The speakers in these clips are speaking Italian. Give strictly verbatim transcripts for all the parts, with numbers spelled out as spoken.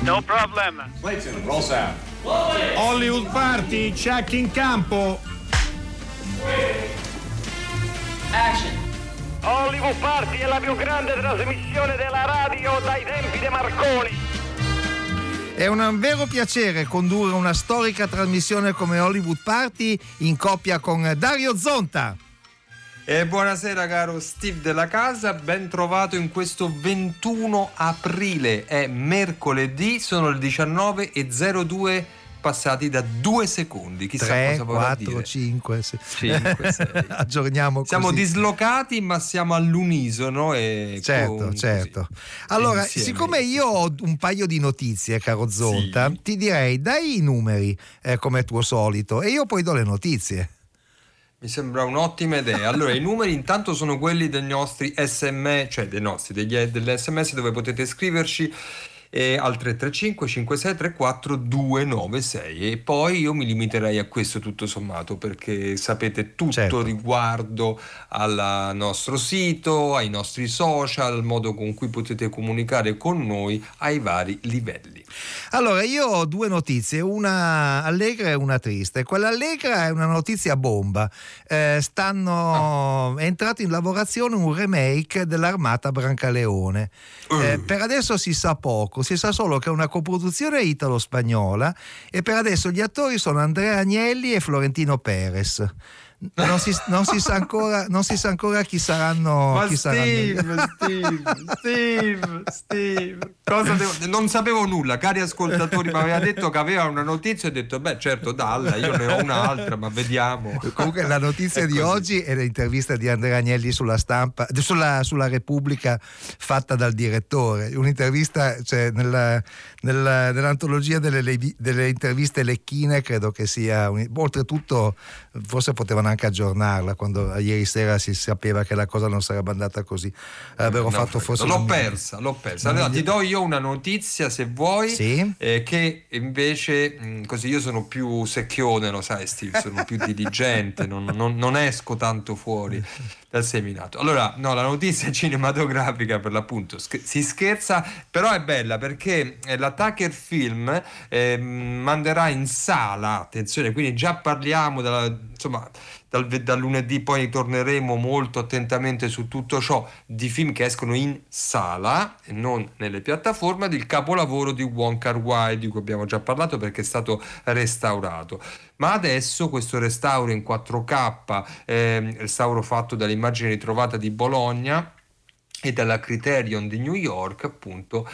No problem. Clayton, roll sound. Hollywood Party, check in campo. Action. Hollywood Party è la più grande trasmissione della radio dai tempi di Marconi. È un vero piacere condurre una storica trasmissione come Hollywood Party in coppia con Dario Zonta. E buonasera caro Steve della casa, ben trovato in questo ventuno aprile, è mercoledì, sono le diciannove e zero due passati da due secondi, chissà tre, cosa vorrà quattro, dire. cinque, sei. cinque, sei. Aggiorniamo così. Siamo dislocati ma siamo all'unisono e certo, con, certo. così, allora, insieme. Siccome io ho un paio di notizie, caro Zonta, Sì. ti direi dai i numeri eh, come tuo solito e io poi do le notizie. Mi sembra un'ottima idea. Allora, i numeri intanto sono quelli dei nostri sms, cioè dei nostri, degli, delle sms dove potete scriverci eh, al tre tre cinque cinque sei tre quattro due nove sei e poi io mi limiterei a questo tutto sommato perché sapete tutto Certo. riguardo al nostro sito, ai nostri social, al modo con cui potete comunicare con noi ai vari livelli. Allora, io ho due notizie, una allegra e una triste. Quella allegra è una notizia bomba. Eh, stanno ah. È entrato in lavorazione un remake dell'Armata Brancaleone. Eh, uh. per adesso si sa poco, si sa solo che è una coproduzione italo-spagnola e per adesso gli attori sono Andrea Agnelli e Florentino Perez. Non si, non si sa ancora non si sa ancora chi saranno ma chi Steve, saranno. Steve Steve Steve cosa devo... non sapevo nulla, cari ascoltatori, mi aveva detto che aveva una notizia e ho detto beh certo dalla, io ne ho un'altra ma vediamo. Comunque la notizia di oggi è l'intervista di Andrea Agnelli sulla stampa sulla, sulla Repubblica fatta dal direttore, un'intervista cioè, nella, nella, nell'antologia delle, delle interviste lecchine, credo che sia un... oltretutto forse potevano anche aggiornarla quando ieri sera si sapeva che la cosa non sarebbe andata così, avrebbero No, fatto forse l'ho una... persa l'ho persa allora ti do io una notizia se vuoi, sì? eh, che invece mh, così io sono più secchione, lo sai Steve, sono più diligente, non, non, non esco tanto fuori dal seminato. Allora no, la notizia cinematografica per l'appunto sch- si scherza, però è bella perché eh, la Tucker Film eh, manderà in sala, attenzione, quindi già parliamo della, insomma dal, dal lunedì poi torneremo molto attentamente su tutto ciò di film che escono in sala e non nelle piattaforme, del capolavoro di Wong Kar-wai di cui abbiamo già parlato perché è stato restaurato. Ma adesso questo restauro in quattro K, eh, restauro fatto dall'immagine ritrovata di Bologna e dalla Criterion di New York, appunto,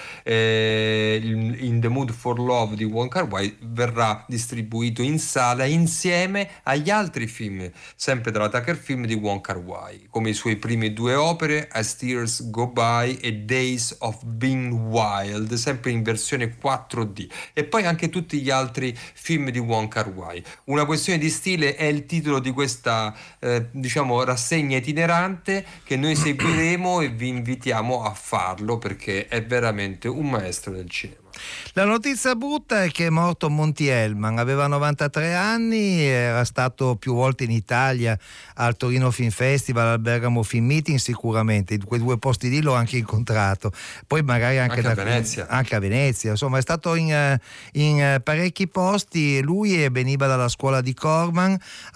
eh, In the Mood for Love di Wong Kar-wai verrà distribuito in sala insieme agli altri film, sempre dalla Tucker Film di Wong Kar-wai, come i suoi primi due opere, As Tears Go By e Days of Being Wild, sempre in versione quattro D, e poi anche tutti gli altri film di Wong Kar-wai. Una questione di stile è il titolo di questa, eh, diciamo, rassegna itinerante che noi seguiremo e vi invitiamo a farlo perché è veramente un maestro del cinema. La notizia brutta è che è morto Monty Hellman, aveva novantatré anni, era stato più volte in Italia al Torino Film Festival, al Bergamo Film Meeting, sicuramente quei due posti lì l'ho anche incontrato, poi magari anche, anche da, a Venezia anche a Venezia, insomma è stato in, in parecchi posti. Lui veniva dalla scuola di Corman,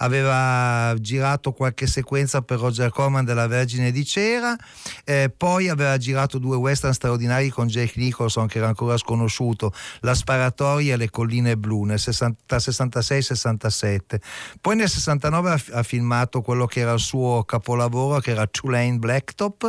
aveva girato qualche sequenza per Roger Corman della Vergine di Cera, eh, poi aveva girato due western straordinari con Jack Nicholson che era ancora sconosciuto, La sparatoria e Le colline blu nel sessantasei sessantasette. Poi nel sessantanove ha, ha filmato quello che era il suo capolavoro, che era Tulane Blacktop,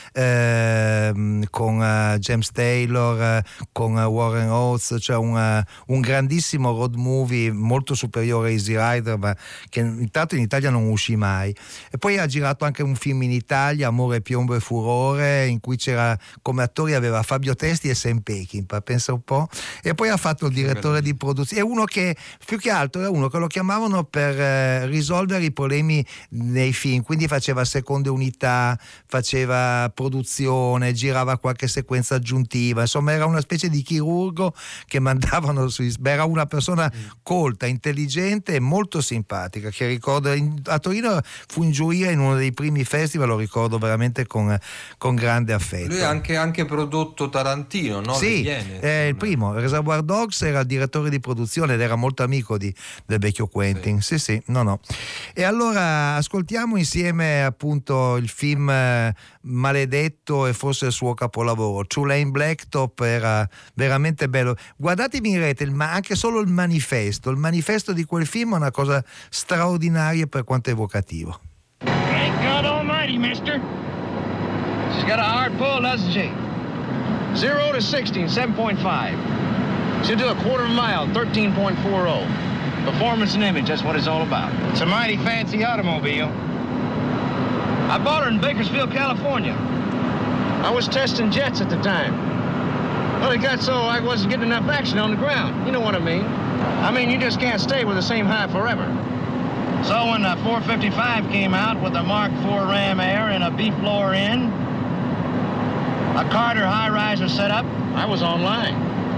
ehm, con uh, James Taylor, uh, con uh, Warren Oates, cioè un, uh, un grandissimo road movie molto superiore a Easy Rider, ma che intanto in Italia non uscì mai. E poi ha girato anche un film in Italia, Amore, piombo e furore, in cui c'era come attori aveva Fabio Testi e Sam Peckinpah, pensa un po', e poi ha fatto il direttore di produzione. È uno che più che altro è uno che lo chiamavano per eh, risolvere i problemi nei film, quindi faceva seconde unità, faceva produzione, girava qualche sequenza aggiuntiva, insomma era una specie di chirurgo che mandavano sui... Beh, era una persona colta, intelligente e molto simpatica, che ricordo in, a Torino fu in giuria in uno dei primi festival, lo ricordo veramente con, con grande affetto. Lui ha anche, anche prodotto Tarantino, no? Sì, eh, eh, il primo, Reservoir Dogs, era il direttore di produzione ed era molto amico di, del vecchio Quentin. Sì, sì, no, no. E allora ascoltiamo insieme appunto il film eh, maledetto e forse il suo capolavoro. Two Lane Blacktop era veramente bello. Guardatevi in rete il, ma anche solo il manifesto. Il manifesto di quel film è una cosa straordinaria per quanto è evocativo. Thank God Almighty, mister. She's got a hard pull, doesn't she? Zero to sixty in seven point five. She'll do a quarter of a mile, thirteen point four oh. Performance and image, that's what it's all about. It's a mighty fancy automobile. I bought her in Bakersfield, California. I was testing jets at the time. Well, it got so I wasn't getting enough action on the ground. You know what I mean? I mean, you just can't stay with the same high forever. So when the four fifty-five came out with a Mark four Ram Air and a B-floor in, a Carter high riser set up, I was online.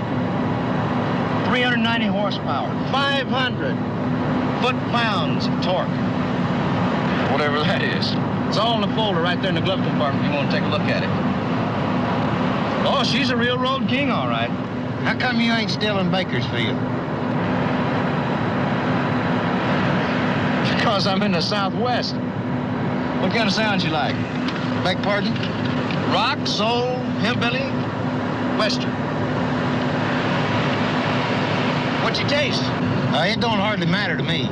three hundred ninety horsepower, five hundred foot-pounds of torque. Whatever that is. It's all in the folder right there in the glove compartment if you want to take a look at it. Oh, she's a real road king, all right. How come you ain't still in Bakersfield? Because I'm in the Southwest. What kind of sounds you like? Beg pardon? Rock, soul, hillbilly, western. What you taste? Uh, it don't hardly matter to me.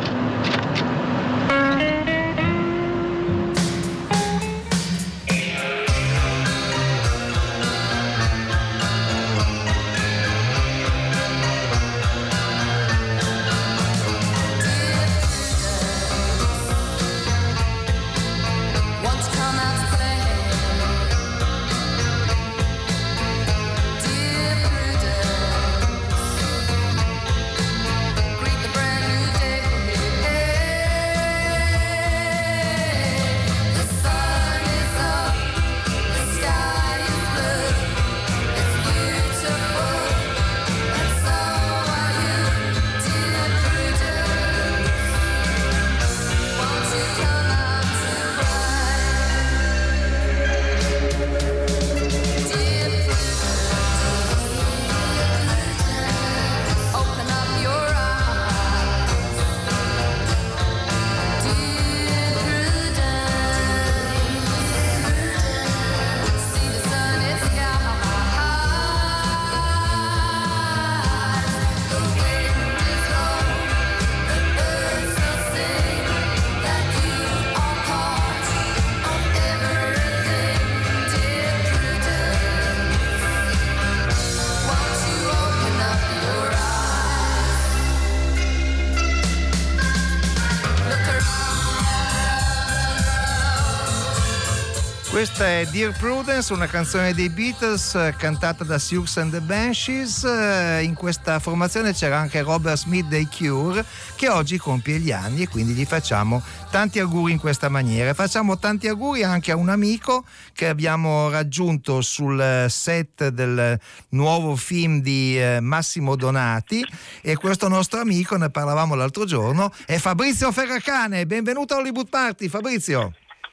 Questa è Dear Prudence, una canzone dei Beatles eh, cantata da Sioux and the Banshees. Eh, in questa formazione c'era anche Robert Smith dei Cure, che oggi compie gli anni e quindi gli facciamo tanti auguri in questa maniera. Facciamo tanti auguri anche a un amico che abbiamo raggiunto sul set del nuovo film di eh, Massimo Donati, e questo nostro amico, ne parlavamo l'altro giorno, è Fabrizio Ferracane. Benvenuto a Hollywood Party, Fabrizio.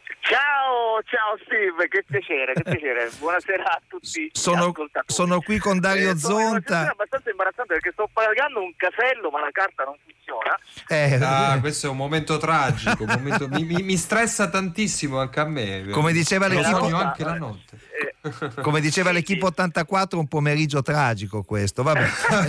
Ciao, ciao Steve, che piacere, che piacere. Buonasera a tutti. Sono, sono qui con Dario eh, sono Zonta. È abbastanza imbarazzante perché sto pagando un casello, ma la carta non funziona. Eh, ah, questo è un momento tragico, un momento, mi, mi, mi stressa tantissimo anche a me. Come diceva Lo l'equipo, sogno anche la notte. Eh, come diceva sì, l'equipo sì. ottantaquattro, un pomeriggio tragico questo. Vabbè.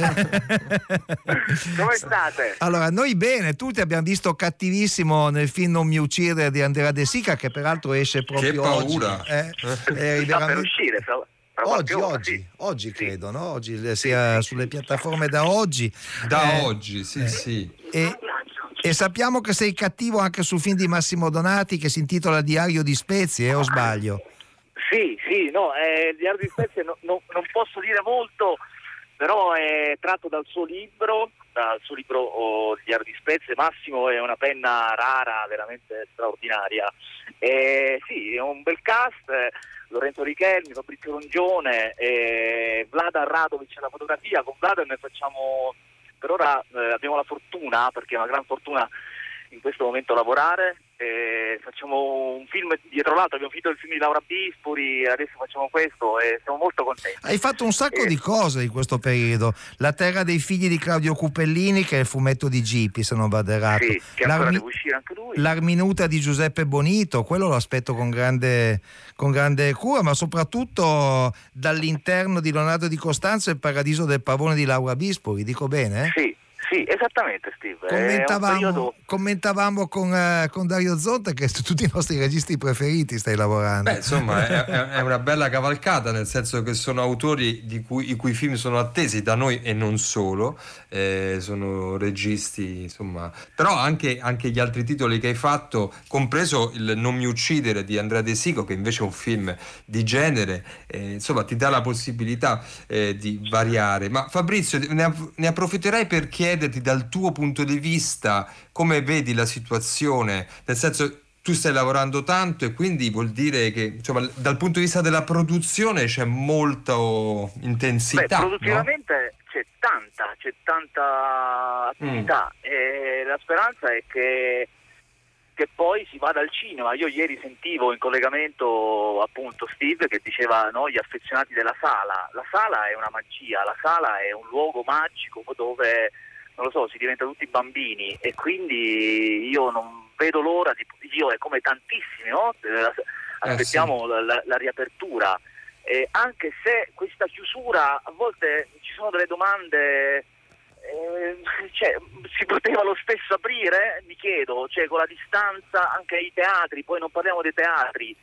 Come state? Allora, noi bene, tutti abbiamo visto Cattivissimo nel film Non mi uccidere di Andrea De Sica, che peraltro esce proprio Che paura. oggi. Eh, è Sta per veramente- uscire, fra- fra Oggi, qualche ora, oggi, sì. oggi Sì. credo, no? Oggi sia sulle piattaforme da oggi. Da Eh, oggi, sì, sì. E, e sappiamo che sei cattivo anche sul film di Massimo Donati che si intitola Diario di Spezie, eh, o sbaglio? Sì, sì, no, eh, il Diario di Spezie no- no- non posso dire molto, però è tratto dal suo libro, dal suo libro oh, Diario di Spezie. Massimo è una penna rara, veramente straordinaria. Eh, sì, è un bel cast, eh, Lorenzo Richelmi, Fabrizio Rongione, eh, Vladan Radovic alla fotografia. Con Vladan ne facciamo, per ora eh, abbiamo la fortuna, perché è una gran fortuna, in questo momento lavorare. Eh, facciamo un film dietro l'altro, abbiamo finito il film di Laura Bispuri, adesso facciamo questo e siamo molto contenti. Hai fatto un sacco eh. di cose in questo periodo. La terra dei figli di Claudio Cupellini, che è il fumetto di Gipi, se non vado errato. Sì, che ancora deve uscire anche lui. L'Arminuta di Giuseppe Bonito, quello lo aspetto con grande, con grande cura, ma soprattutto dall'interno di Leonardo Di Costanzo il Paradiso del Pavone di Laura Bispuri, dico bene? Sì. Sì, esattamente, Steve. Commentavamo, periodo... commentavamo con, uh, con Dario Zonta che su tutti i nostri registi preferiti stai lavorando. Beh, insomma, è, è una bella cavalcata, nel senso che sono autori di cui, i cui film sono attesi da noi e non solo, eh, sono registi, insomma. Però anche, anche gli altri titoli che hai fatto, compreso il Non mi uccidere di Andrea De Sico, che invece è un film di genere, eh, insomma, ti dà la possibilità eh, di variare. Ma Fabrizio, ne, ne approfitterei per chiederti dal tuo punto di vista come vedi la situazione, nel senso, tu stai lavorando tanto e quindi vuol dire che, insomma, dal punto di vista della produzione c'è molta intensità. Beh, produttivamente no? c'è tanta, c'è tanta attività mm. e la speranza è che che poi si vada al cinema. Io ieri sentivo in collegamento appunto Steve che diceva no, gli affezionati della sala. La sala è una magia, la sala è un luogo magico dove, non lo so, si diventa tutti bambini e quindi io non vedo l'ora di, io e come tantissimi, no? Aspettiamo eh sì. la, la riapertura, eh, anche se questa chiusura a volte ci sono delle domande. Eh, cioè, si poteva lo stesso aprire? Mi chiedo, cioè con la distanza anche ai teatri, poi non parliamo dei teatri,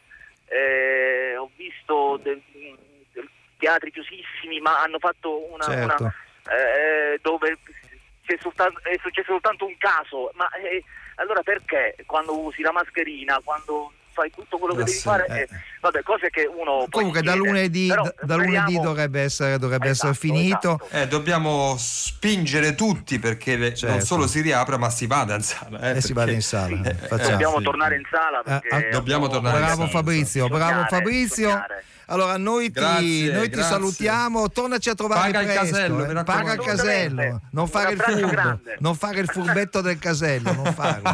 eh, ho visto de, de, teatri chiusissimi ma hanno fatto una, certo. una eh, dove c'è, soltanto, è successo soltanto un caso, ma eh, allora perché quando usi la mascherina, quando fai tutto quello che devi sì, fare, eh. eh, vabbè, cose che uno comunque da lunedì, però, da, da speriamo... lunedì dovrebbe essere, dovrebbe esatto, essere finito. Esatto. Eh, dobbiamo spingere tutti perché le, certo. non solo si riapra ma si vada in sala. Eh, E eh, si vada in sala. Eh, Facciamo. Dobbiamo sì. tornare in sala perché Ah, ah, dobbiamo tornare in Bravo sala. Fabrizio, bravo Sognare, Fabrizio. sognare. Allora noi ti, Grazie, noi ti grazie. salutiamo, tornaci a trovare Paga il presto, casello, eh. mi raccomando. Paga il casello, non fare il Un abbraccio furbo, grande. non fare il furbetto del casello, non farlo.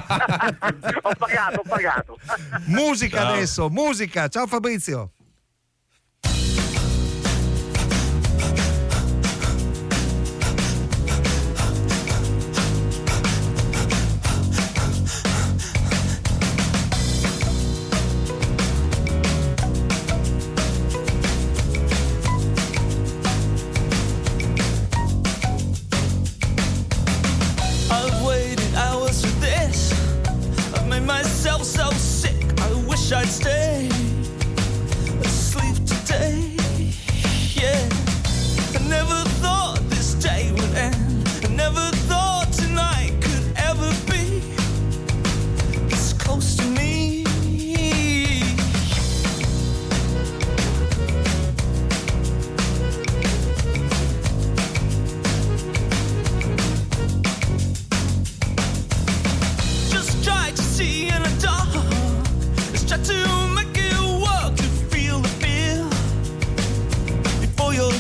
ho pagato, ho pagato. Musica Ciao. adesso, musica. Ciao Fabrizio. I've waited hours for this. I've made myself so sick. I wish I'd stay asleep today. Yeah, I never thought this day would end. I never thought tonight could ever be this close to me. Just try to see in the dark. Let's try to make it work to feel the fear before you're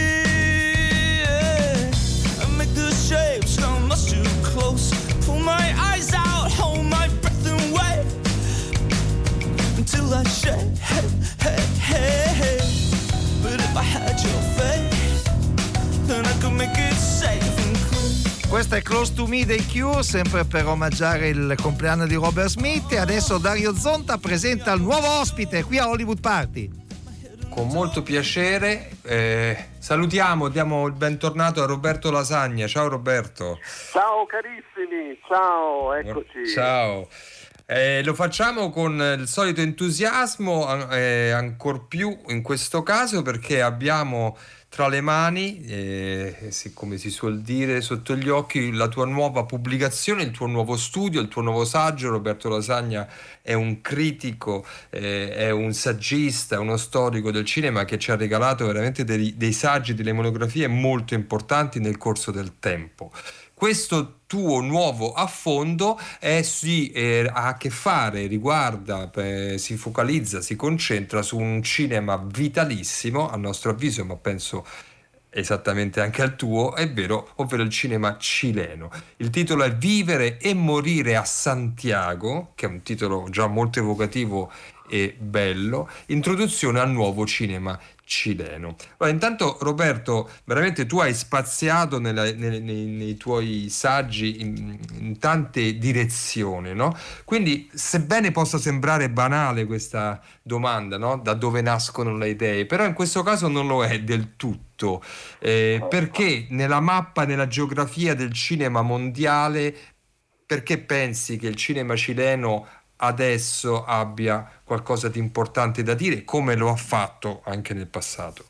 here. And make the shapes come much too close. Pull my eyes out, hold my breath and wait until I shake. Hey, hey, hey, hey. But if I had your faith, then I could make it safe and clear. Questa è Close to Me dei Cure, sempre per omaggiare il compleanno di Robert Smith. E adesso Dario Zonta presenta il nuovo ospite qui a Hollywood Party. Con molto piacere, eh, salutiamo, diamo il bentornato a Roberto Lasagna. Ciao Roberto. Ciao carissimi, ciao, eccoci. Ciao. Eh, lo facciamo con il solito entusiasmo, eh, ancor più in questo caso perché abbiamo tra le mani, eh, sì, come si suol dire, sotto gli occhi la tua nuova pubblicazione, il tuo nuovo studio, il tuo nuovo saggio. Roberto Lasagna è un critico, eh, è un saggista, uno storico del cinema che ci ha regalato veramente dei, dei saggi, delle monografie molto importanti nel corso del tempo. Questo tuo nuovo affondo è, sì, eh, ha a che fare, riguarda, eh, si focalizza, si concentra su un cinema vitalissimo, a nostro avviso, ma penso esattamente anche al tuo, è vero, ovvero il cinema cileno. Il titolo è Vivere e morire a Santiago, che è un titolo già molto evocativo e bello, introduzione al nuovo cinema cileno. Allora, intanto Roberto, veramente tu hai spaziato nella, nei, nei, nei tuoi saggi in, in tante direzioni, no? Quindi, sebbene possa sembrare banale questa domanda, no? Da dove nascono le idee, però in questo caso non lo è del tutto, eh, perché nella mappa, nella geografia del cinema mondiale, perché pensi che il cinema cileno adesso abbia qualcosa di importante da dire, come lo ha fatto anche nel passato?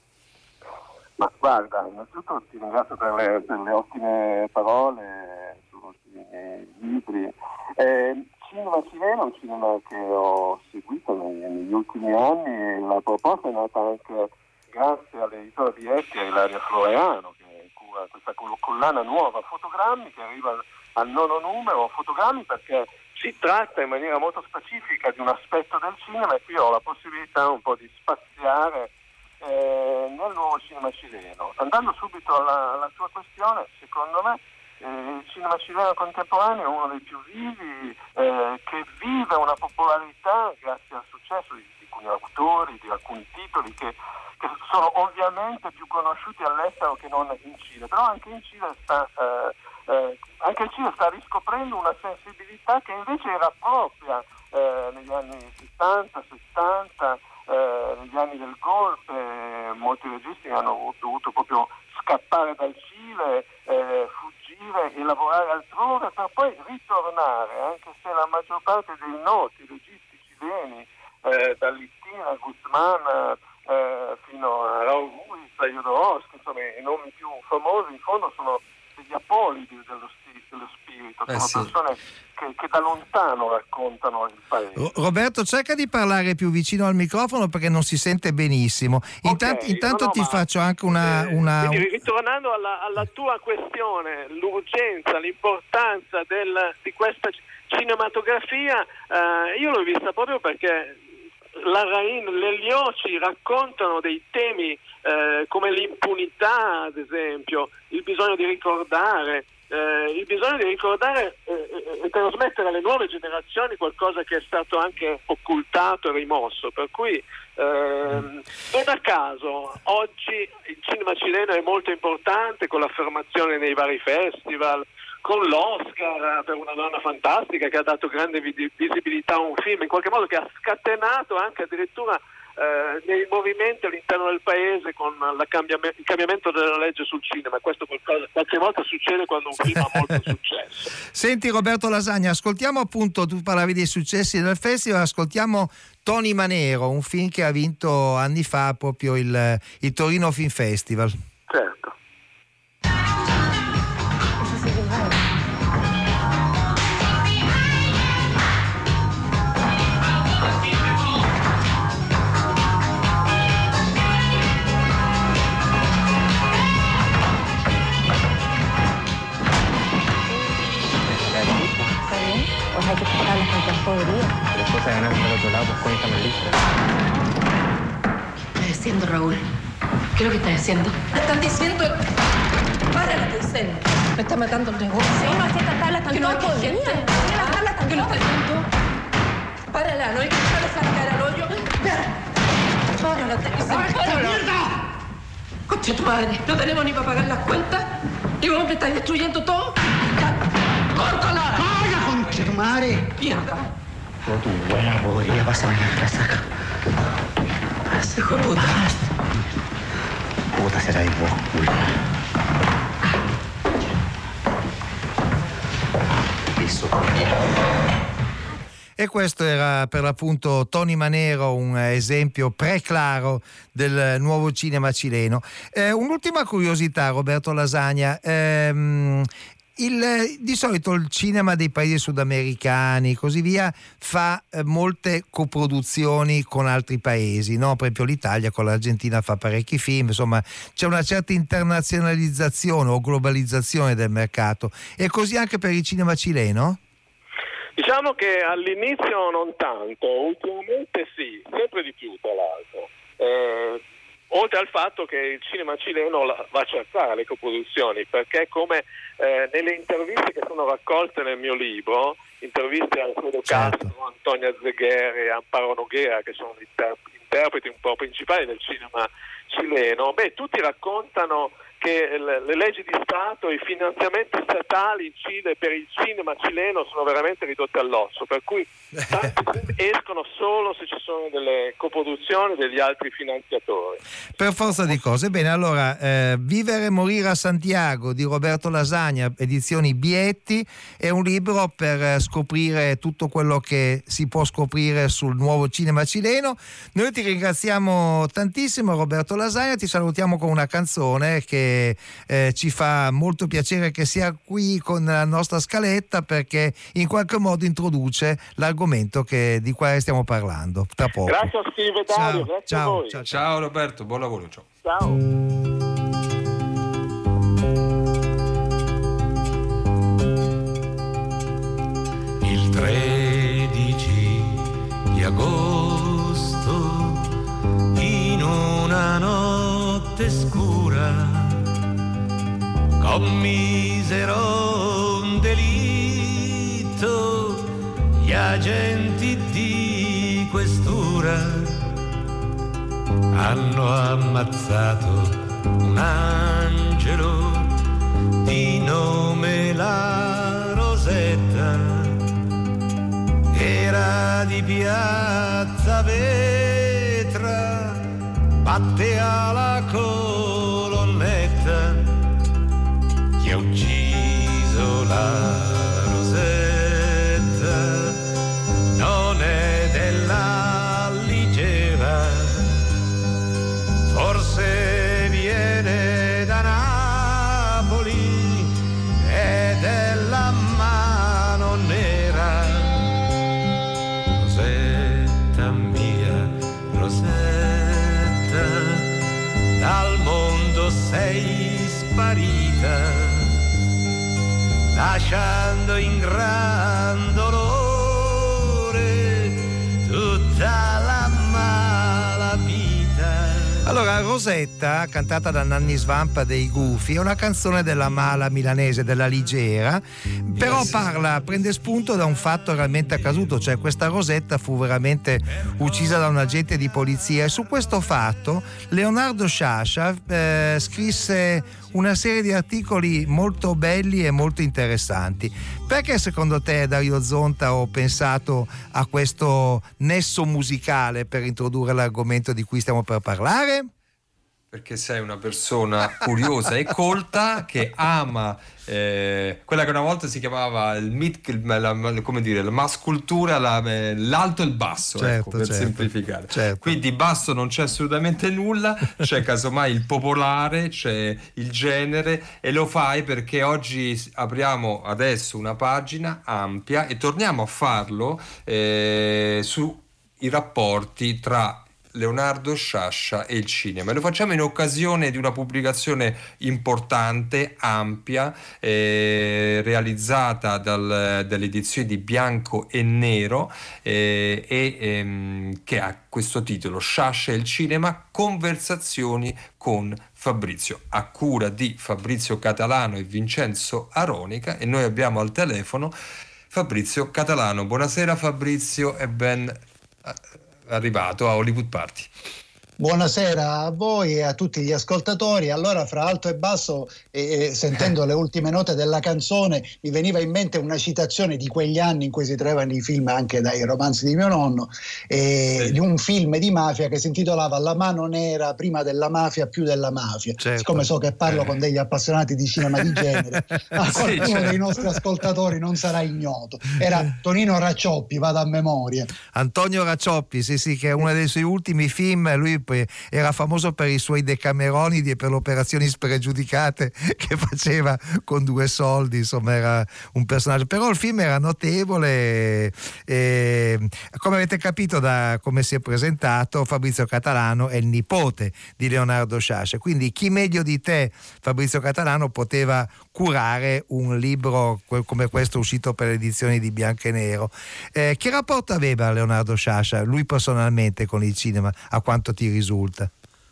Ma guarda, innanzitutto ti ringrazio per le, per le ottime parole sugli ultimi libri. Eh, cinema cileno è un cinema che ho seguito negli, negli ultimi anni, e la proposta è nata anche grazie all'editore Bietti e Ilaria Floreano, che cura questa collana nuova, Fotogrammi, che arriva al nono numero, Fotogrammi perché si tratta in maniera molto specifica di un aspetto del cinema, e qui ho la possibilità un po' di spaziare eh, nel nuovo cinema cileno. Andando subito alla, alla sua questione, secondo me eh, il cinema cileno contemporaneo è uno dei più vivi, eh, che vive una popolarità grazie al successo di, di alcuni autori, di alcuni titoli che, che sono ovviamente più conosciuti all'estero che non in Cile, però anche in Cile sta... Eh, Eh, anche il Cile sta riscoprendo una sensibilità che invece era propria eh, negli anni settanta, settanta, eh, negli anni del golpe. Molti registi hanno dovuto proprio scappare dal Cile, eh, fuggire e lavorare altrove per poi ritornare, anche se la maggior parte dei noti registi cileni, eh, da Littin a Guzman eh, fino a Raúl Ruiz, a Jodorowsky, insomma i nomi più famosi in fondo sono degli apolidi dello, sti- dello spirito, sono eh sì. persone che, che da lontano raccontano il paese. Roberto, cerca di parlare più vicino al microfono perché non si sente benissimo. Intanto, Okay, intanto no, no, ti ma, faccio anche una... eh, una Quindi ritornando alla, alla tua questione, l'urgenza, l'importanza del, di questa cinematografia, eh, io l'ho vista proprio perché Larraín, Lelio ci raccontano dei temi eh, come l'impunità, ad esempio, il bisogno di ricordare, eh, il bisogno di ricordare eh, e trasmettere alle nuove generazioni qualcosa che è stato anche occultato e rimosso, per cui eh, non a caso oggi il cinema cileno è molto importante, con l'affermazione nei vari festival, con l'Oscar per Una donna fantastica, che ha dato grande visibilità a un film, in qualche modo che ha scatenato anche addirittura eh, nei movimenti all'interno del paese con la cambiam- il cambiamento della legge sul cinema. Questo qualcosa, qualche volta succede quando un film ha molto successo. Senti Roberto Lasagna, ascoltiamo appunto, tu parlavi dei successi del festival, ascoltiamo Tony Manero, un film che ha vinto anni fa proprio il, il Torino Film Festival. Certo. Pues hay que pasarlas con transportería. Después se ganan por otro lado, pues con esta lista. ¿Qué estás haciendo, Raúl? ¿Qué es lo que estás haciendo? Me están diciendo... Para la quincena. Me está matando el negocio. No, si estas tablas están todas podridas. Las tablas están ¿Qué lo estás haciendo? Párala, no hay que dejarle sacar al hoyo. Párala, te dicen. ¡Párala! ¡Mierda! Concha tu madre, no tenemos ni para pagar las cuentas. Y vos me estás destruyendo todo. ¡Córtala! ¡Vaya, concha tu madre! ¡Mierda! No, tu buena podría pasar a la saca. Ese hijo de puta. Puta será il vos, culo. Isso. E questo era per l'appunto Tony Manero, un esempio preclaro del nuovo cinema cileno. Eh, un'ultima curiosità, Roberto Lasagna. Ehm, Il, di solito il cinema dei paesi sudamericani così via fa eh, molte coproduzioni con altri paesi, no? Per esempio l'Italia con l'Argentina fa parecchi film, insomma c'è una certa internazionalizzazione o globalizzazione del mercato. E così anche per il cinema cileno? Diciamo che all'inizio non tanto, ultimamente sì, sempre di più tra l'altro. Eh, oltre al fatto che il cinema cileno la, va a cercare le coproduzioni, perché come eh, nelle interviste che sono raccolte nel mio libro, interviste a Alfredo certo. Castro, Antonia Zegheri e Amparo Noguera, che sono gli inter- interpreti un po' principali del cinema cileno, beh, tutti raccontano che le leggi di Stato, i finanziamenti statali in Cile per il cinema cileno sono veramente ridotti all'osso, per cui tanti film escono solo se ci sono delle coproduzioni degli altri finanziatori. Per forza di cose. Bene, allora eh, Vivere e morire a Santiago di Roberto Lasagna, edizioni Bietti, è un libro per eh, scoprire tutto quello che si può scoprire sul nuovo cinema cileno. Noi ti ringraziamo tantissimo, Roberto Lasagna, ti salutiamo con una canzone che Eh, ci fa molto piacere che sia qui con la nostra scaletta, perché in qualche modo introduce l'argomento che, di quale stiamo parlando tra poco. Grazie a Steve e Dario, grazie ciao, a voi. ciao, ciao. Ciao Roberto, buon lavoro, ciao. Ciao. Il tredici di agosto, in una notte scura, commisero un delitto gli agenti di questura. Hanno ammazzato un angelo di nome La Rosetta, era di Piazza Vetra, batte alla colonnetta. Chi ha ucciso la Rosetta non è della Ligera, forse viene da Napoli, è della mano nera. Rosetta mia, Rosetta, dal mondo sei sparita, lasciando in gran dolore tutta la malavita. Allora, Rosetta, cantata da Nanni Svampa dei Gufi, è una canzone della mala milanese, della Ligera, però parla, prende spunto da un fatto realmente accaduto, cioè questa Rosetta fu veramente uccisa da un agente di polizia, e su questo fatto Leonardo Sciascia eh, scrisse una serie di articoli molto belli e molto interessanti. Perché secondo te, Dario Zonta, ho pensato a questo nesso musicale per introdurre l'argomento di cui stiamo per parlare? Perché sei una persona curiosa e colta che ama eh, quella che una volta si chiamava il mit, la, come dire, la mascultura, la, l'alto e il basso, certo, ecco, per certo, semplificare. certo. Qui di basso non c'è assolutamente nulla, c'è casomai il popolare, c'è il genere, e lo fai perché oggi apriamo adesso una pagina ampia e torniamo a farlo eh, sui rapporti tra Leonardo Sciascia e il cinema. E lo facciamo in occasione di una pubblicazione importante, ampia, eh, realizzata dal, dalle edizioni di Bianco e Nero, eh, e ehm, che ha questo titolo: Sciascia e il cinema, conversazioni con Fabrizio, a cura di Fabrizio Catalano e Vincenzo Aronica, e noi abbiamo al telefono Fabrizio Catalano. Buonasera Fabrizio e ben arrivato a Hollywood Party. Buonasera a voi e a tutti gli ascoltatori. Allora, fra alto e basso, eh, sentendo le ultime note della canzone, mi veniva in mente una citazione di quegli anni in cui si trovano i film anche dai romanzi di mio nonno, eh, sì. di un film di mafia che si intitolava La mano nera, prima della mafia, più della mafia. Certo. Siccome so che parlo eh. con degli appassionati di cinema di genere, a qualcuno sì, certo. dei nostri ascoltatori non sarà ignoto. Era Tonino Raccioppi, vado a memoria. Antonio Raccioppi, sì sì, che è uno dei suoi ultimi film. Lui era famoso per i suoi Decameroni e per le operazioni spregiudicate che faceva con due soldi, insomma era un personaggio, però il film era notevole e, come avete capito da come si è presentato, Fabrizio Catalano è il nipote di Leonardo Sciascia, quindi chi meglio di te, Fabrizio Catalano, poteva curare un libro come questo uscito per le edizioni di Bianco e Nero. Eh, che rapporto aveva Leonardo Sciascia, lui personalmente, con il cinema, a quanto ti risulta?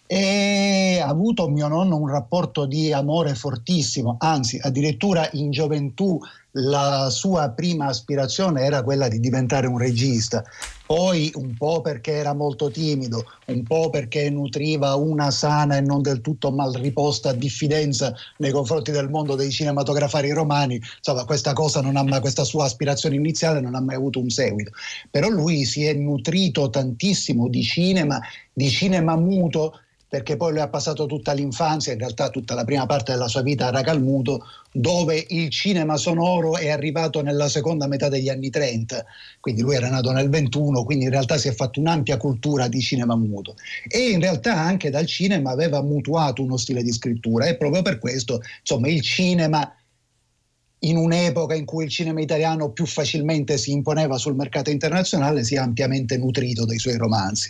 E ha avuto mio nonno un rapporto di amore fortissimo, anzi addirittura in gioventù la sua prima aspirazione era quella di diventare un regista, poi un po' perché era molto timido, un po' perché nutriva una sana e non del tutto mal riposta diffidenza nei confronti del mondo dei cinematografari romani, insomma questa cosa non ha mai, questa sua aspirazione iniziale non ha mai avuto un seguito, però lui si è nutrito tantissimo di cinema, di cinema muto, perché poi lui ha passato tutta l'infanzia, in realtà tutta la prima parte della sua vita a Racalmuto, dove il cinema sonoro è arrivato nella seconda metà degli anni trenta, quindi lui era nato nel ventuno, quindi in realtà si è fatto un'ampia cultura di cinema muto e in realtà anche dal cinema aveva mutuato uno stile di scrittura e proprio per questo, insomma, il cinema, in un'epoca in cui il cinema italiano più facilmente si imponeva sul mercato internazionale, si è ampiamente nutrito dei suoi romanzi.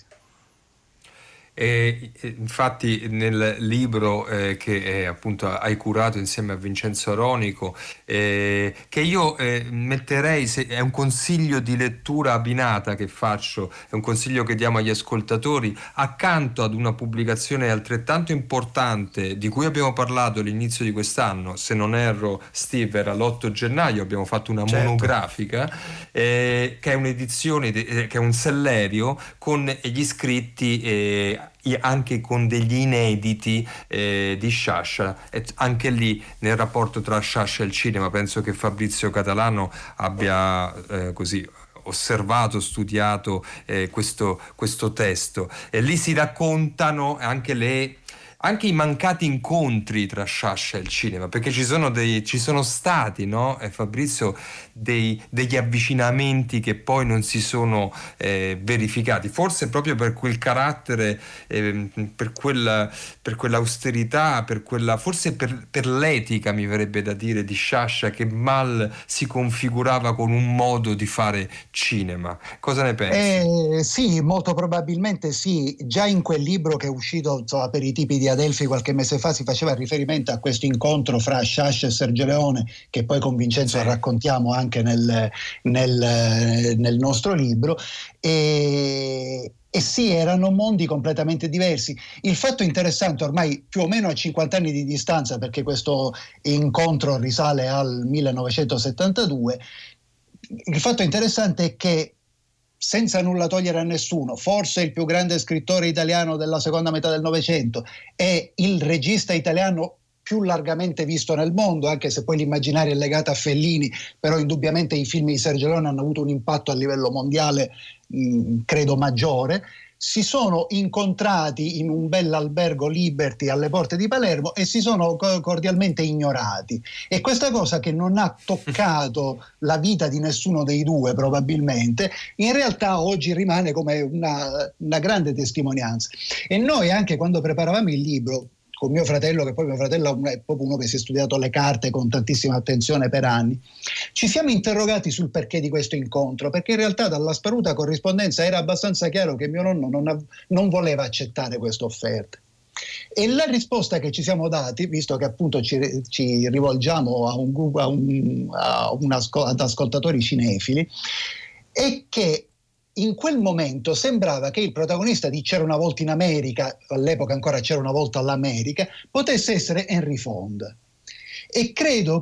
E, infatti nel libro eh, che eh, appunto hai curato insieme a Vincenzo Aronico, eh, che io eh, metterei, se, è un consiglio di lettura abbinata che faccio, è un consiglio che diamo agli ascoltatori, accanto ad una pubblicazione altrettanto importante di cui abbiamo parlato all'inizio di quest'anno, se non erro Steve era l'otto gennaio, abbiamo fatto una certo. monografica eh, che è un'edizione, eh, che è un sellerio con gli scritti eh, anche con degli inediti eh, di Sciascia, e anche lì nel rapporto tra Sciascia e il cinema penso che Fabrizio Catalano abbia eh, così osservato, studiato eh, questo, questo testo, e lì si raccontano anche le anche i mancati incontri tra Sciascia e il cinema, perché ci sono dei ci sono stati, no? E Fabrizio, dei, degli avvicinamenti che poi non si sono eh, verificati, forse proprio per quel carattere, eh, per quella per quell'austerità, per quella forse per, per l'etica, mi verrebbe da dire, di Sciascia, che mal si configurava con un modo di fare cinema. Cosa ne pensi? Eh, sì, molto probabilmente sì. Già in quel libro che è uscito, insomma, per i tipi di Adelphi qualche mese fa, si faceva riferimento a questo incontro fra Sciascia e Sergio Leone, che poi con Vincenzo sì. raccontiamo anche nel, nel, nel nostro libro, e, e sì, erano mondi completamente diversi. Il fatto interessante, ormai più o meno a cinquanta anni di distanza, perché questo incontro risale al millenovecentosettantadue, il fatto interessante è che, senza nulla togliere a nessuno, forse il più grande scrittore italiano della seconda metà del Novecento è il regista italiano più largamente visto nel mondo, anche se poi l'immaginario è legato a Fellini, però indubbiamente i film di Sergio Leone hanno avuto un impatto a livello mondiale mh, credo maggiore. Si sono incontrati in un bell'albergo Liberty alle porte di Palermo e si sono cordialmente ignorati, e questa cosa, che non ha toccato la vita di nessuno dei due probabilmente, in realtà oggi rimane come una, una grande testimonianza. E noi, anche quando preparavamo il libro con mio fratello, che poi mio fratello è proprio uno che si è studiato le carte con tantissima attenzione per anni, ci siamo interrogati sul perché di questo incontro, perché in realtà dalla sparuta corrispondenza era abbastanza chiaro che mio nonno non, av- non voleva accettare questa offerta. E la risposta che ci siamo dati, visto che appunto ci, ci rivolgiamo a un gruppo, a un, a un asco- ad ascoltatori cinefili, è che in quel momento sembrava che il protagonista di C'era una volta in America, all'epoca ancora C'era una volta all'America, potesse essere Henry Fonda. E credo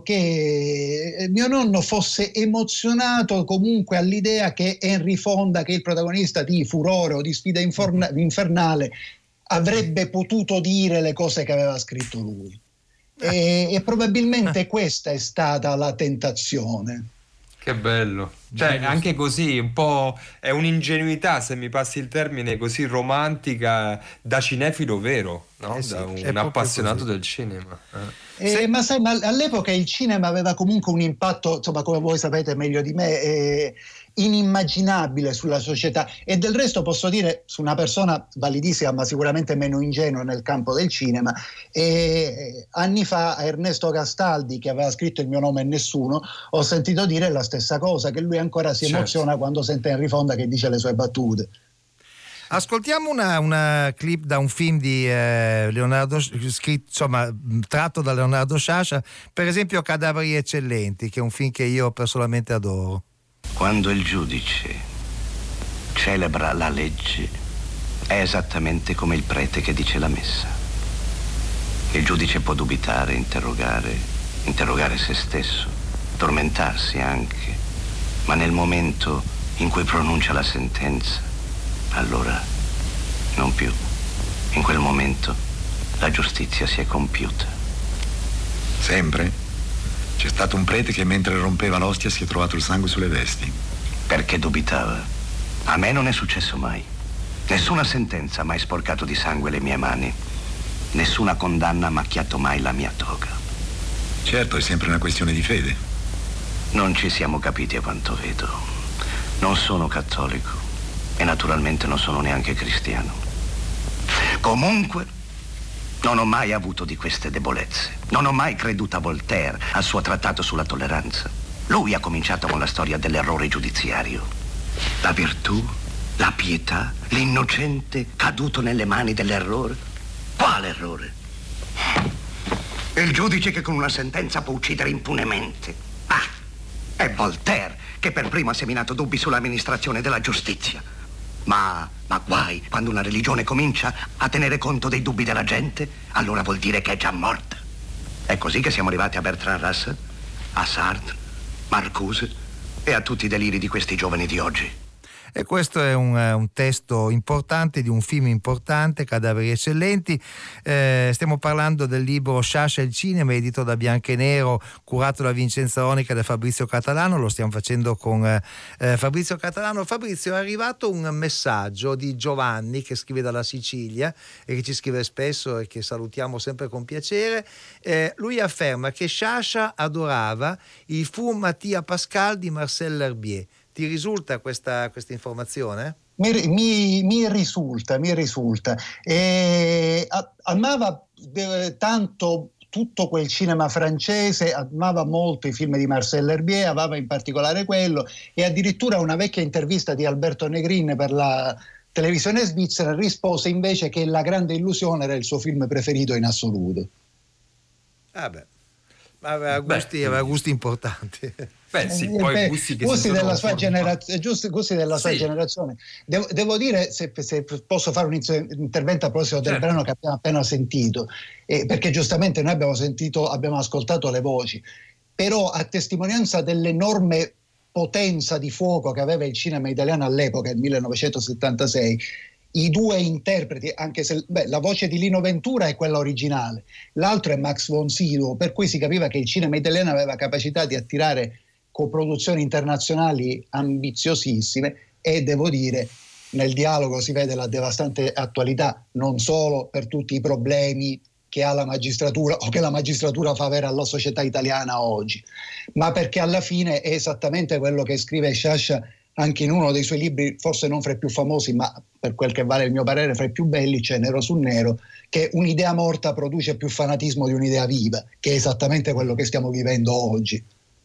che mio nonno fosse emozionato comunque all'idea che Henry Fonda, che è il protagonista di Furore o di Sfida Inforna- Infernale, avrebbe potuto dire le cose che aveva scritto lui. E, e probabilmente questa è stata la tentazione. Che bello, cioè anche così un po' è un'ingenuità, se mi passi il termine, così romantica, da cinefilo vero, no? Eh sì, da un appassionato così del cinema. Eh. Eh, ma sai, ma all'epoca il cinema aveva comunque un impatto, insomma, come voi sapete meglio di me, eh, inimmaginabile sulla società, e del resto posso dire, su una persona validissima ma sicuramente meno ingenua nel campo del cinema, eh, anni fa a Ernesto Gastaldi, che aveva scritto Il mio nome è nessuno, ho sentito dire la stessa cosa, che lui ancora si certo. emoziona quando sente Henry Fonda che dice le sue battute. Ascoltiamo una, una clip da un film di eh, Leonardo, scritto, insomma, tratto da Leonardo Sciascia, per esempio Cadaveri eccellenti, che è un film che io personalmente adoro. Quando il giudice celebra la legge, è esattamente come il prete che dice la messa. Il giudice può dubitare, interrogare, interrogare se stesso, tormentarsi anche, ma nel momento in cui pronuncia la sentenza, allora non più. In quel momento la giustizia si è compiuta. Sempre? C'è stato un prete che mentre rompeva l'ostia si è trovato il sangue sulle vesti. Perché dubitava. A me non è successo mai. Nessuna sentenza ha mai sporcato di sangue le mie mani. Nessuna condanna ha macchiato mai la mia toga. Certo, è sempre una questione di fede. Non ci siamo capiti a quanto vedo. Non sono cattolico e naturalmente non sono neanche cristiano. Comunque, non ho mai avuto di queste debolezze. Non ho mai creduto a Voltaire, al suo trattato sulla tolleranza. Lui ha cominciato con la storia dell'errore giudiziario. La virtù, la pietà, l'innocente caduto nelle mani dell'errore. Quale errore? Il giudice che con una sentenza può uccidere impunemente. Ah, è Voltaire che per primo ha seminato dubbi sull'amministrazione della giustizia. Ma, ma guai, quando una religione comincia a tenere conto dei dubbi della gente, allora vuol dire che è già morta. È così che siamo arrivati a Bertrand Russell, a Sartre, Marcuse e a tutti i deliri di questi giovani di oggi. E questo è un, un testo importante di un film importante, Cadaveri eccellenti. Eh, stiamo parlando del libro Sciascia il cinema, edito da Bianco e Nero, curato da Vincenzo Onica e da Fabrizio Catalano. Lo stiamo facendo con eh, Fabrizio Catalano. Fabrizio, è arrivato un messaggio di Giovanni, che scrive dalla Sicilia e che ci scrive spesso e che salutiamo sempre con piacere. Eh, lui afferma che Sciascia adorava il Fu Mattia Pascal di Marcel L'Herbier. Ti risulta questa, questa informazione? Mi, mi, mi risulta, mi risulta. E amava eh, tanto tutto quel cinema francese, amava molto i film di Marcel L'Herbier, amava in particolare quello, e addirittura una vecchia intervista di Alberto Negrin per la televisione svizzera rispose invece che La Grande Illusione era il suo film preferito in assoluto. Ah beh, aveva gusti, Beh, aveva gusti importanti. Beh, sì, poi Beh, gusti che gusti si della sono sua generazione, giusti gusti della sua Sì. generazione. Devo, devo dire, se, se posso fare un inter- intervento a proposito del Certo. brano che abbiamo appena sentito, eh, perché giustamente noi abbiamo sentito, abbiamo ascoltato le voci, però a testimonianza dell'enorme potenza di fuoco che aveva il cinema italiano all'epoca, nel millenovecentosettantasei, i due interpreti, anche se beh, la voce di Lino Ventura è quella originale, l'altro è Max von Sydow, per cui si capiva che il cinema italiano aveva capacità di attirare coproduzioni internazionali ambiziosissime, e devo dire nel dialogo si vede la devastante attualità, non solo per tutti i problemi che ha la magistratura o che la magistratura fa avere alla società italiana oggi, ma perché alla fine è esattamente quello che scrive Sciascia anche in uno dei suoi libri, forse non fra i più famosi, ma per quel che vale il mio parere fra i più belli, c'è Nero su Nero, che un'idea morta produce più fanatismo di un'idea viva, che è esattamente quello che stiamo vivendo oggi.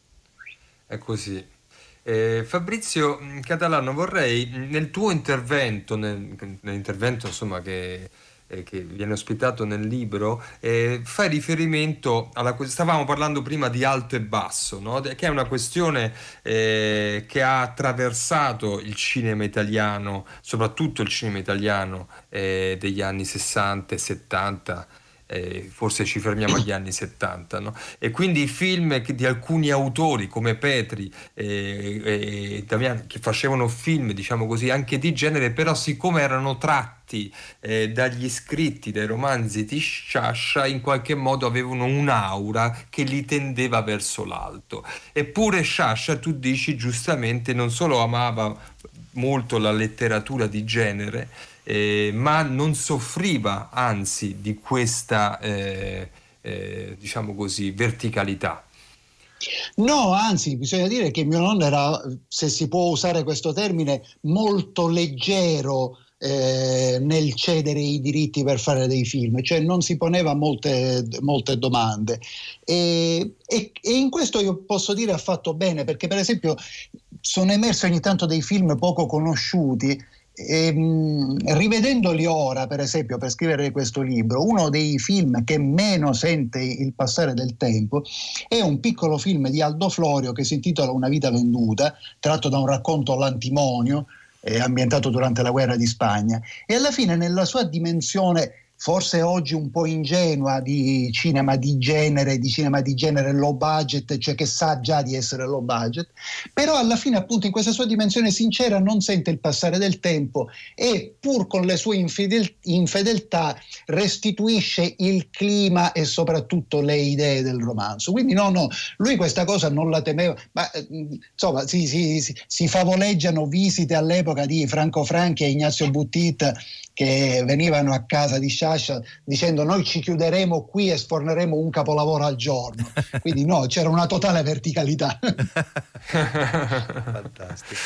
È così. Eh, Fabrizio Catalano, vorrei nel tuo intervento, nel, nell'intervento insomma che, eh, che viene ospitato nel libro, eh, fai riferimento alla stavamo parlando prima di alto e basso, no? Che è una questione eh, che ha attraversato il cinema italiano, soprattutto il cinema italiano eh, degli anni sessanta e settanta. Eh, forse ci fermiamo agli anni settanta, no? E quindi i film che, di alcuni autori come Petri e eh, eh, Damiani, che facevano film, diciamo così, anche di genere, però siccome erano tratti eh, dagli scritti, dai romanzi di Sciascia, in qualche modo avevano un'aura che li tendeva verso l'alto. Eppure Sciascia, tu dici giustamente, non solo amava molto la letteratura di genere, Eh, ma non soffriva anzi di questa eh, eh, diciamo così verticalità. No, anzi, bisogna dire che mio nonno era, se si può usare questo termine, molto leggero eh, nel cedere i diritti per fare dei film, cioè non si poneva molte, molte domande, e, e, e in questo io posso dire ha fatto bene, perché per esempio sono emersi ogni tanto dei film poco conosciuti. E, mh, rivedendoli ora, per esempio, per scrivere questo libro, uno dei film che meno sente il passare del tempo è un piccolo film di Aldo Florio che si intitola Una vita venduta, tratto da un racconto L'Antimonio è ambientato durante la guerra di Spagna, e alla fine nella sua dimensione forse oggi un po' ingenua di cinema di genere, di cinema di genere low budget, cioè che sa già di essere low budget, però alla fine appunto in questa sua dimensione sincera non sente il passare del tempo e pur con le sue infidel- infedeltà restituisce il clima e soprattutto le idee del romanzo. Quindi no, no, lui questa cosa non la temeva, ma insomma si, si, si, si favoleggiano visite all'epoca di Franco Franchi e Ignazio Buttitta che venivano a casa di Sciascia dicendo noi ci chiuderemo qui e sforneremo un capolavoro al giorno. Quindi no, c'era una totale verticalità. Fantastico.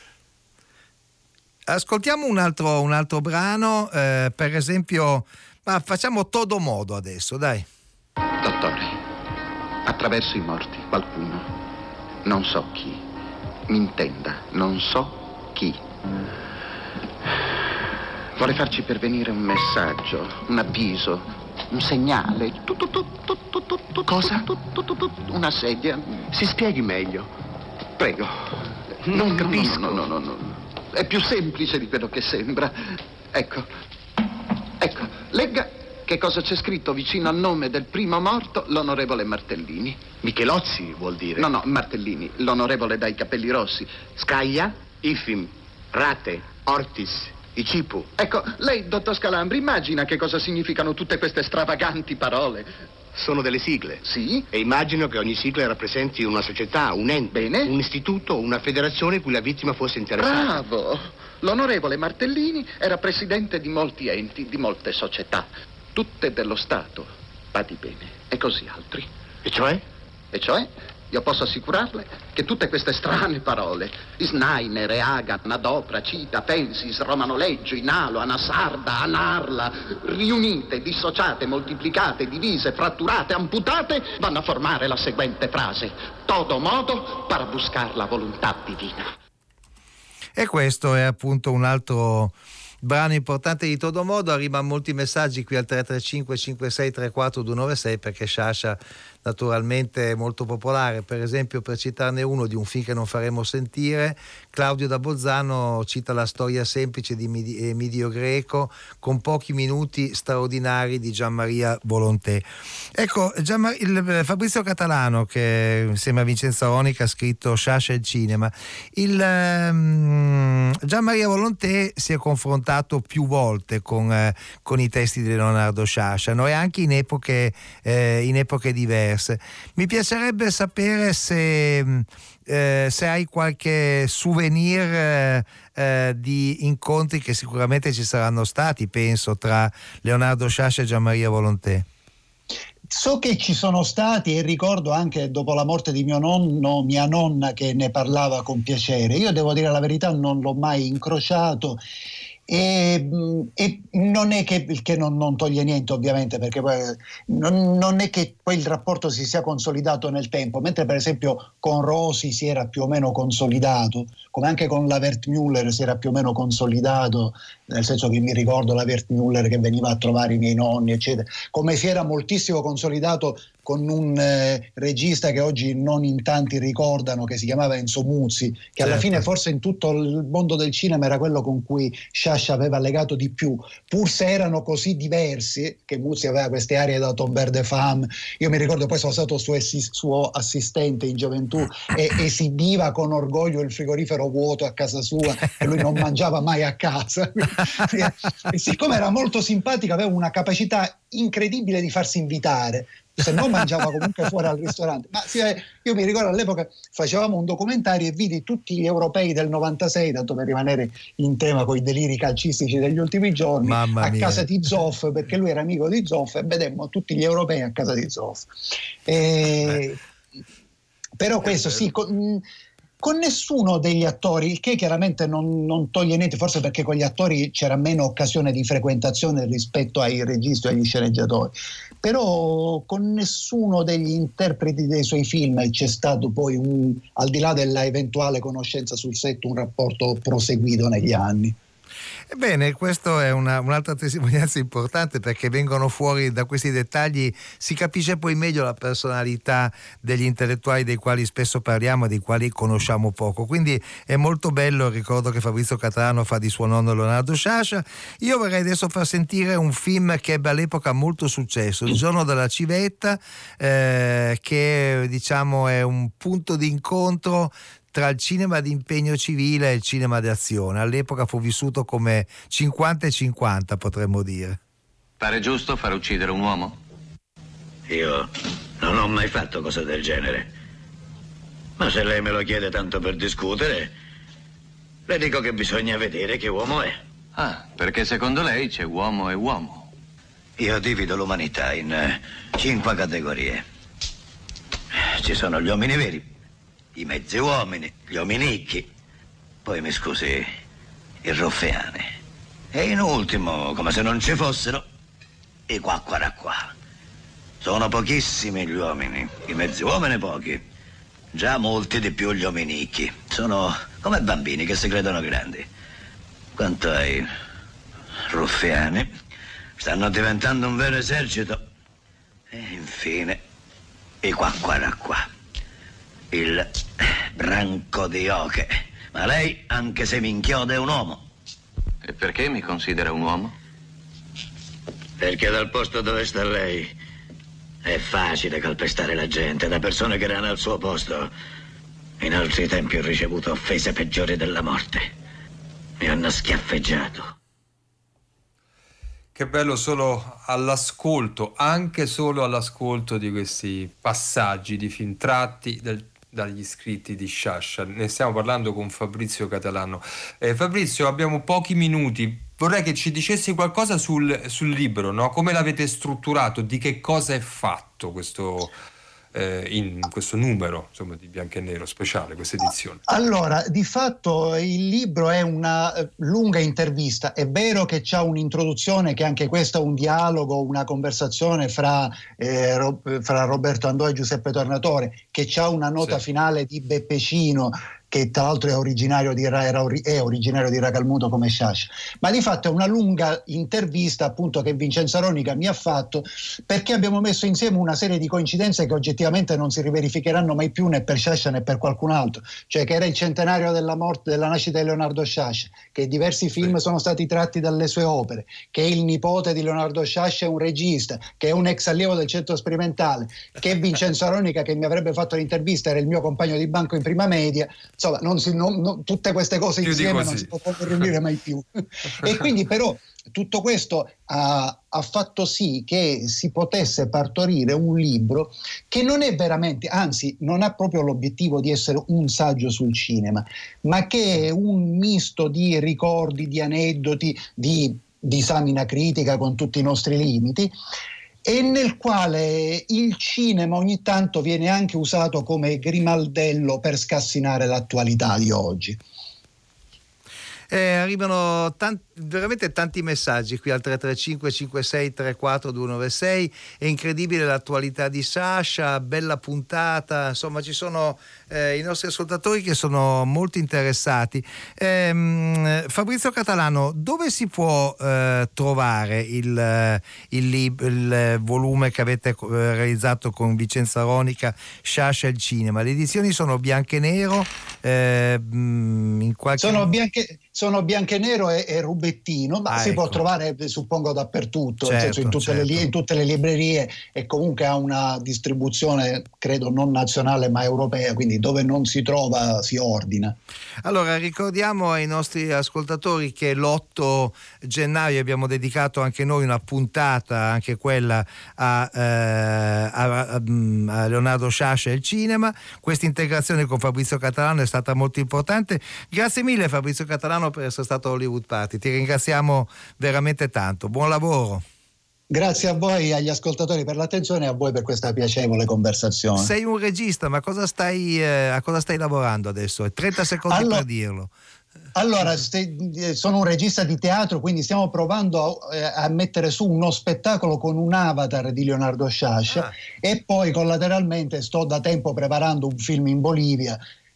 Ascoltiamo un altro, un altro brano, eh, per esempio, ma facciamo Todo Modo adesso, dai. Dottore, attraverso i morti qualcuno, non so chi, mi intenda, non so chi, vuole farci pervenire un messaggio, un avviso, un segnale. Tu, tu, tu, tu, tu, tu, tu, Cosa? Tu, tu, tu, tu, una sedia. Si spieghi meglio. Prego. Non capisco. No, no, no, no, no. È più semplice di quello che sembra. Ecco. Ecco. Legga che cosa c'è scritto vicino al nome del primo morto, l'onorevole Martellini. Michelozzi vuol dire? No, no, Martellini, l'onorevole dai capelli rossi. Scaglia, Ifim, Rate, Ortis, Icipu. Ecco, lei, dottor Scalambri, immagina che cosa significano tutte queste stravaganti parole. Sono delle sigle. Sì. E immagino che ogni sigla rappresenti una società, un ente, Bene. un istituto, una federazione cui la vittima fosse interessata. Bravo! L'onorevole Martellini era presidente di molti enti, di molte società, tutte dello Stato. Badi bene. E così altri. E cioè? E cioè? Io posso assicurarle che tutte queste strane parole, Snainer, Eagan, Adopra, Cita, Pensis, Romanoleggio, Inalo, Anasarda, Anarla, riunite, dissociate, moltiplicate, divise, fratturate, amputate, vanno a formare la seguente frase: todo modo para buscar la volontà divina. E questo è appunto un altro brano importante di Todo Modo. Arrivano molti messaggi qui al tre tre cinque cinque sei tre quattro due nove sei perché Sciascia naturalmente è molto popolare. Per esempio, per citarne uno di un film che non faremo sentire, Claudio da Bolzano cita la storia semplice di Emidio Greco con pochi minuti straordinari di Gianmaria Volonté. Ecco, Gianmar- il Fabrizio Catalano, che insieme a Vincenzo Aronica ha scritto Sciascia e il cinema, il um, Gianmaria Volonté si è confrontato più volte con, eh, con i testi di Leonardo Sciascia, no? E anche in epoche, eh, in epoche diverse. Mi piacerebbe sapere se, eh, se hai qualche souvenir eh, eh, di incontri che sicuramente ci saranno stati, penso, tra Leonardo Sciascia e Gianmaria Volonté. So che ci sono stati e ricordo anche dopo la morte di mio nonno, mia nonna che ne parlava con piacere. Io devo dire la verità, non l'ho mai incrociato. E, e non è che, che non, non toglie niente ovviamente, perché poi non, non è che poi il rapporto si sia consolidato nel tempo, mentre per esempio con Rosi si era più o meno consolidato, come anche con la Wertmüller si era più o meno consolidato, nel senso che mi ricordo la Wertmüller che veniva a trovare i miei nonni eccetera, come si era moltissimo consolidato con un eh, regista che oggi non in tanti ricordano, che si chiamava Enzo Muzzi, che certo. alla fine forse in tutto il mondo del cinema era quello con cui Sciascia aveva legato di più, pur se erano così diversi, che Muzzi aveva queste arie da Tomber de Femme. Io mi ricordo poi sono stato suo, suo assistente in gioventù e esibiva con orgoglio il frigorifero vuoto a casa sua e lui non mangiava mai a casa e siccome era molto simpatico aveva una capacità incredibile di farsi invitare, se no mangiava comunque fuori al ristorante. Ma sì, io mi ricordo all'epoca facevamo un documentario e vidi tutti gli europei del novantasei, tanto per rimanere in tema con i deliri calcistici degli ultimi giorni, a casa di Zoff, perché lui era amico di Zoff, e vedemmo tutti gli europei a casa di Zoff. E... però questo sì, con, con nessuno degli attori, il che chiaramente non, non toglie niente, forse perché con gli attori c'era meno occasione di frequentazione rispetto ai registi o agli sceneggiatori, però con nessuno degli interpreti dei suoi film c'è stato poi, un, al di là della eventuale conoscenza sul set, un rapporto proseguito negli anni. Ebbene, questa è una, un'altra testimonianza importante, perché vengono fuori da questi dettagli, si capisce poi meglio la personalità degli intellettuali dei quali spesso parliamo e dei quali conosciamo poco. Quindi è molto bello il ricordo che Fabrizio Catalano fa di suo nonno Leonardo Sciascia. Io vorrei adesso far sentire un film che ebbe all'epoca molto successo, Il giorno della civetta, eh, che diciamo è un punto di incontro tra il cinema di impegno civile e il cinema di azione. All'epoca fu vissuto come cinquanta e cinquanta, potremmo dire. Pare giusto far uccidere un uomo? Io non ho mai fatto cose del genere. Ma se lei me lo chiede tanto per discutere, le dico che bisogna vedere che uomo è. Ah, perché secondo lei c'è uomo e uomo. Io divido l'umanità in eh, cinque categorie. Ci sono gli uomini veri, i mezzi uomini, gli uominicchi, poi mi scusi, i ruffiani. E in ultimo, come se non ci fossero, i quacquaracqua. Sono pochissimi gli uomini, i mezzi uomini pochi. Già molti di più gli uominicchi. Sono come bambini che si credono grandi. Quanto ai ruffiani, stanno diventando un vero esercito. E infine, i quacquaracqua. Il branco di oche. Ma lei, anche se mi inchioda, è un uomo. E perché mi considera un uomo? Perché dal posto dove sta lei è facile calpestare la gente. Da persone che erano al suo posto, in altri tempi ho ricevuto offese peggiori della morte. Mi hanno schiaffeggiato. Che bello solo all'ascolto, anche solo all'ascolto di questi passaggi di film tratti del dagli scritti di Sciascia. Ne stiamo parlando con Fabrizio Catalano. Eh, Fabrizio, abbiamo pochi minuti. Vorrei che ci dicessi qualcosa sul, sul libro, no? Come l'avete strutturato? Di che cosa è fatto questo, eh, in questo numero, insomma, di Bianco e Nero speciale, questa edizione? Allora, di fatto il libro è una lunga intervista. È vero che c'ha un'introduzione, che anche questo è un dialogo, una conversazione fra, eh, Ro- fra Roberto Andò e Giuseppe Tornatore, che c'ha una nota sì. finale di Beppecino, che tra l'altro è originario di, era, è originario di Racalmuto come Sciascia, ma di fatto è una lunga intervista appunto che Vincenzo Aronica mi ha fatto, perché abbiamo messo insieme una serie di coincidenze che oggettivamente non si riverificheranno mai più, né per Sciascia né per qualcun altro, cioè che era il centenario della morte, della nascita di Leonardo Sciascia, che diversi film sono stati tratti dalle sue opere, che il nipote di Leonardo Sciascia è un regista, che è un ex allievo del centro sperimentale, che Vincenzo Aronica, che mi avrebbe fatto l'intervista, era il mio compagno di banco in prima media. Insomma, non si, non, non, tutte queste cose più insieme non si possono riunire mai più. E quindi però tutto questo ha, ha fatto sì che si potesse partorire un libro che non è veramente, anzi non ha proprio l'obiettivo di essere un saggio sul cinema, ma che è un misto di ricordi, di aneddoti, di disamina critica con tutti i nostri limiti, e nel quale il cinema ogni tanto viene anche usato come grimaldello per scassinare l'attualità di oggi. Eh, arrivano tanti, veramente tanti messaggi qui al tre tre cinque cinque sei tre quattro due nove sei. È incredibile l'attualità di Sciascia, bella puntata, insomma ci sono eh, i nostri ascoltatori che sono molto interessati. Eh, Fabrizio Catalano, dove si può eh, trovare il, il, lib- il volume che avete eh, realizzato con Vincenzo Aronica, Sciascia e il cinema? Le edizioni sono bianco e nero, eh, in qualche... sono bianche Sono bianco e nero e, e rubettino, ma ah, si ecco. può trovare suppongo dappertutto, certo, nel senso in, tutte certo. le, in tutte le librerie, e comunque ha una distribuzione credo non nazionale ma europea, quindi dove non si trova si ordina. Allora ricordiamo ai nostri ascoltatori che l'otto gennaio abbiamo dedicato anche noi una puntata, anche quella a, eh, a, a, a Leonardo Sciascia e il cinema. Questa integrazione con Fabrizio Catalano è stata molto importante. Grazie mille Fabrizio Catalano per essere stato a Hollywood Party, ti ringraziamo veramente tanto, buon lavoro. Grazie a voi, agli ascoltatori per l'attenzione e a voi per questa piacevole conversazione. Sei un regista, ma cosa stai, eh, a cosa stai lavorando adesso? trenta secondi allora, per dirlo. Allora, sono un regista di teatro, quindi stiamo provando a, a mettere su uno spettacolo con un avatar di Leonardo Sciascia, ah. e poi collateralmente sto da tempo preparando un film in Bolivia.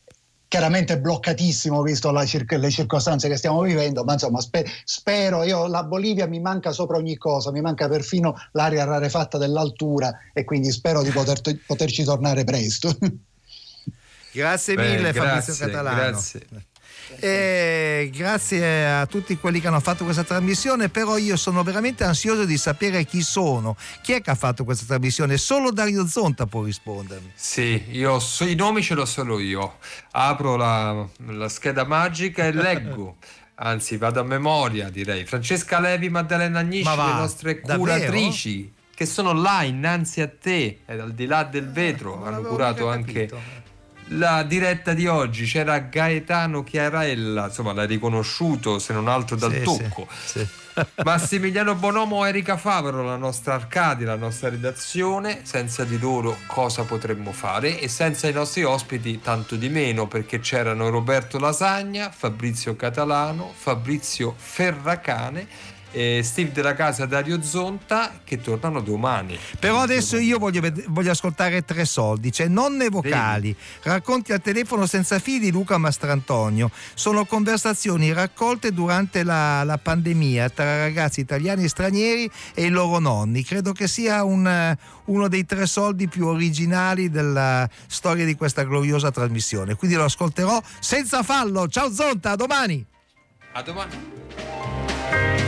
chiaramente bloccatissimo visto la cir- le circostanze che stiamo vivendo, ma insomma spe- spero, io la Bolivia mi manca sopra ogni cosa, mi manca perfino l'aria rarefatta dell'altura e quindi spero di poter t- poterci tornare presto. Grazie Beh, mille grazie, Fabrizio Catalano. Grazie. E grazie a tutti quelli che hanno fatto questa trasmissione, però io sono veramente ansioso di sapere chi sono, chi è che ha fatto questa trasmissione. Solo Dario Zonta può rispondermi. Sì, io so, i nomi ce l'ho solo io. Apro la, la scheda magica e leggo. Anzi, vado a memoria, direi. Francesca Levi, Maddalena Agnisci, le nostre curatrici, davvero? Che sono là innanzi a te, e al di là del vetro, eh, hanno curato anche la diretta di oggi. C'era Gaetano Chiarella, insomma l'hai riconosciuto se non altro dal sì, tocco. Sì, sì. Massimiliano Bonomo, Erika Favaro, la nostra Arcadia, la nostra redazione. Senza di loro cosa potremmo fare? E senza i nostri ospiti tanto di meno, perché c'erano Roberto Lasagna, Fabrizio Catalano, Fabrizio Ferracane e Steve della Casa, Dario Zonta, che tornano domani. Però adesso io voglio, ved- voglio ascoltare Tre Soldi, cioè nonne vocali, Devi. Racconti al telefono senza fili di Luca Mastrantonio. Sono conversazioni raccolte durante la, la pandemia tra ragazzi italiani e stranieri e i loro nonni. Credo che sia un, uno dei Tre Soldi più originali della storia di questa gloriosa trasmissione, quindi lo ascolterò senza fallo. Ciao Zonta, a domani. A domani.